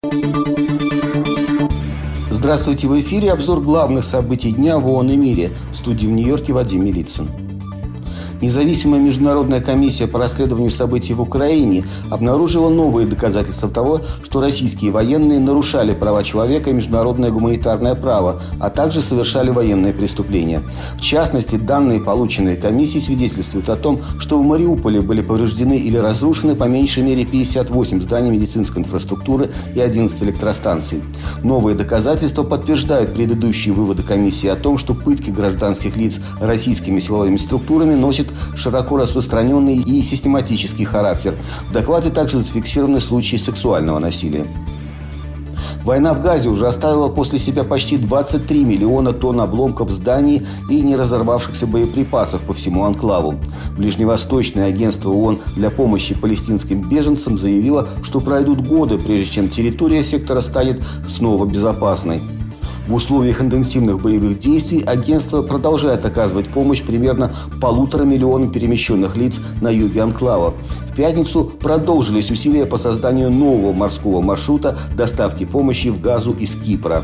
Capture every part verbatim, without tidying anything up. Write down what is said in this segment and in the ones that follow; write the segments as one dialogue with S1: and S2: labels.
S1: Здравствуйте, в эфире обзор главных событий дня в ООН и мире. В студии в Нью-Йорке Вадим Милицын. Независимая международная комиссия по расследованию событий в Украине обнаружила новые доказательства того, что российские военные нарушали права человека и международное гуманитарное право, а также совершали военные преступления. В частности, данные, полученные комиссией, свидетельствуют о том, что в Мариуполе были повреждены или разрушены по меньшей мере пятьдесят восемь зданий медицинской инфраструктуры и одиннадцать электростанций. Новые доказательства подтверждают предыдущие выводы комиссии о том, что пытки гражданских лиц российскими силовыми структурами носят широко распространенный и систематический характер. В докладе также зафиксированы случаи сексуального насилия. Война в Газе уже оставила после себя почти двадцать три миллиона тонн обломков зданий и не разорвавшихся боеприпасов по всему анклаву. Ближневосточное агентство ООН для помощи палестинским беженцам заявило, что пройдут годы, прежде чем территория сектора станет снова безопасной. В условиях интенсивных боевых действий агентство продолжает оказывать помощь примерно полутора миллионам перемещенных лиц на юге анклава. В пятницу продолжились усилия по созданию нового морского маршрута доставки помощи в Газу из Кипра.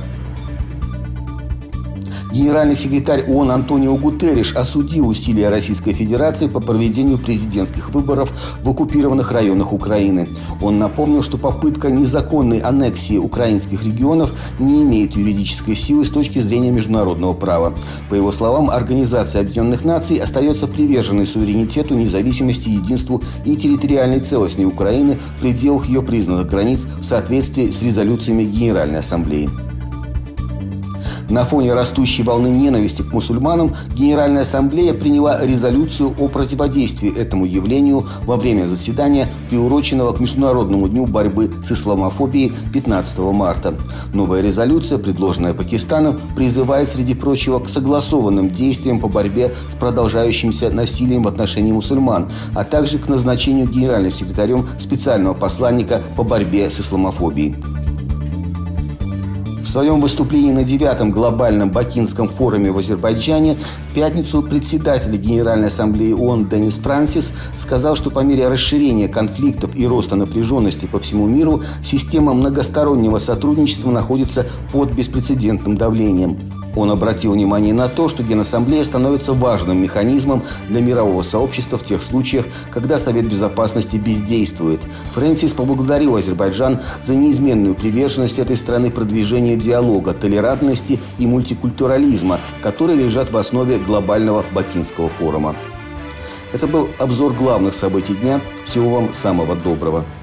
S1: Генеральный секретарь ООН Антонио Гутерриш осудил усилия Российской Федерации по проведению президентских выборов в оккупированных районах Украины. Он напомнил, что попытка незаконной аннексии украинских регионов не имеет юридической силы с точки зрения международного права. По его словам, Организация Объединенных Наций остается приверженной суверенитету, независимости, единству и территориальной целостности Украины в пределах ее признанных границ в соответствии с резолюциями Генеральной Ассамблеи. На фоне растущей волны ненависти к мусульманам Генеральная Ассамблея приняла резолюцию о противодействии этому явлению во время заседания, приуроченного к Международному дню борьбы с исламофобией пятнадцатого марта. Новая резолюция, предложенная Пакистаном, призывает, среди прочего, к согласованным действиям по борьбе с продолжающимся насилием в отношении мусульман, а также к назначению генеральным секретарем специального посланника по борьбе с исламофобией. В своем выступлении на девятом глобальном Бакинском форуме в Азербайджане в пятницу председатель Генеральной Ассамблеи ООН Денис Франсис сказал, что по мере расширения конфликтов и роста напряженности по всему миру система многостороннего сотрудничества находится под беспрецедентным давлением. Он обратил внимание на то, что Генассамблея становится важным механизмом для мирового сообщества в тех случаях, когда Совет Безопасности бездействует. Фрэнсис поблагодарил Азербайджан за неизменную приверженность этой страны продвижению диалога, толерантности и мультикультурализма, которые лежат в основе глобального Бакинского форума. Это был обзор главных событий дня. Всего вам самого доброго.